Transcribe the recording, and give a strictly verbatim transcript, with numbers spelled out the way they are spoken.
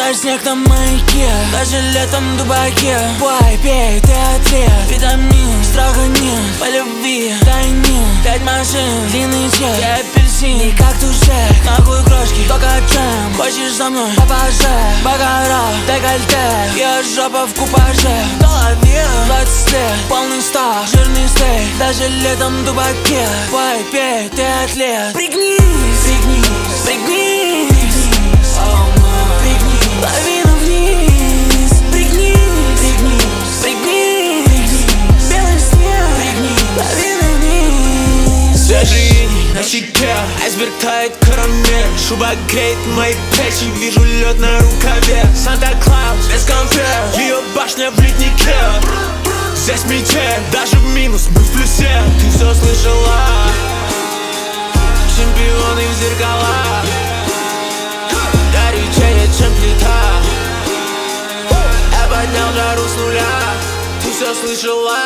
Замерзает снег на маяке, даже летом в дубаке. Бой, пей, ты атлет, витамин, страха нет, по любви тайне. Пять машин, длинный чек, я апельсин, не как тушек. Нахуй крошки, только джем. Хочешь со мной, попаже, бакара, декольте, я жопа в купаже. В голове двадцать лет, полный стак, жирный стейк, даже летом в дубаке. Бой, пей, ты атлет, пригнись, пригнись, пригнись. Лавина вниз, пригнись, пригнись, пригнись. Белый снег, пригнись, лавина вниз. Свежий иней на щеке, айсберг тает карамель. Шуба греет мои плечи, вижу лед на рукаве. Санта-Клаус без конфет, ее башня в леднике. Здесь метель, даже в минус, мы в плюсе. Ты все слышала, чемпионы в зеркалах. Горячее, чем плита. Я поднял жару с нуля. Ты все слышала,